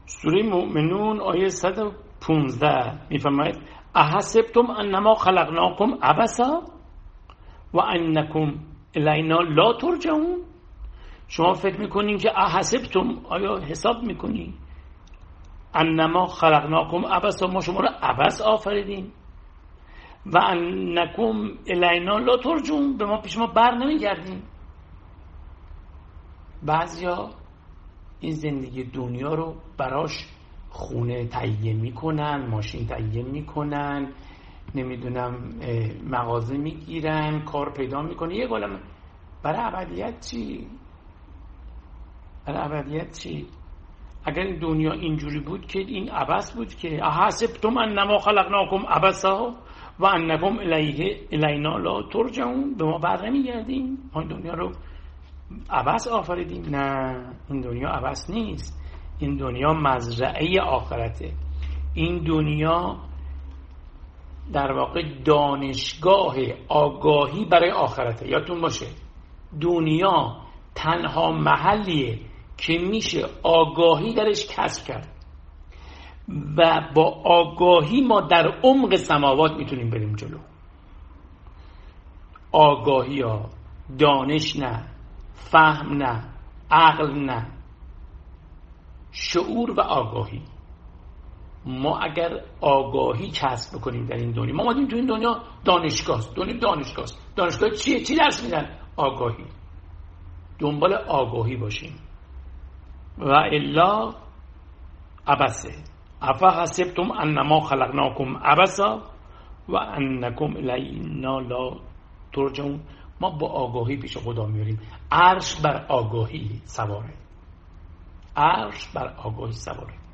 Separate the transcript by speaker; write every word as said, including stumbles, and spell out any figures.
Speaker 1: سوره مؤمنون آیه صد و پانزده میفرماید احسبتم انما خلقناکم عبثا و انکم الینا لا ترجعون. شما فکر میکنین که احسبتم، آیا حساب میکنین انما خلقناکم عبثا، ما شما رو عبث آفریدیم، و انکم الینا لا ترجعون، به ما پیش ما بر نمیگردین. بعضیا این زندگی دنیا رو براش خونه تهیه میکنن، ماشین تهیه میکنن، نمیدونم مغازه میگیرن، کار پیدا میکنه. یه گلم برای ابدیت چی؟ برای ابدیت چی؟ اگر این دنیا اینجوری بود که این عبث بود که احسبتم انما خلقناکم عبثا و انکم الیه الینا لا ترجعون، به ما بر نمیگردین، ما این دنیا رو عبث آفریدیم. نه، این دنیا عبث نیست، این دنیا مزرعه آخرته. این دنیا در واقع دانشگاه آگاهی برای آخرته. یادتون باشه دنیا تنها محلیه که میشه آگاهی درش کسب کرد و با آگاهی ما در عمق سماوات میتونیم بریم جلو. آگاهی ها، دانش نه، فهم نه، عقل نه، شعور و آگاهی. ما اگر آگاهی کسب بکنیم در این دنیا، ما اومدیم تو این دنیا دانشگاه است. دنیا دانشگاه است. دانشگاه چیه؟ چی درس میدن؟ آگاهی. دنبال آگاهی باشیم و الا عبسه. افا حسبتم انما خلقناکم عبسا و انکم الینا لا ترجعون. ما با آگاهی پیش خدا میاریم. عرش بر آگاهی سواره. عرش بر آگاهی سواره.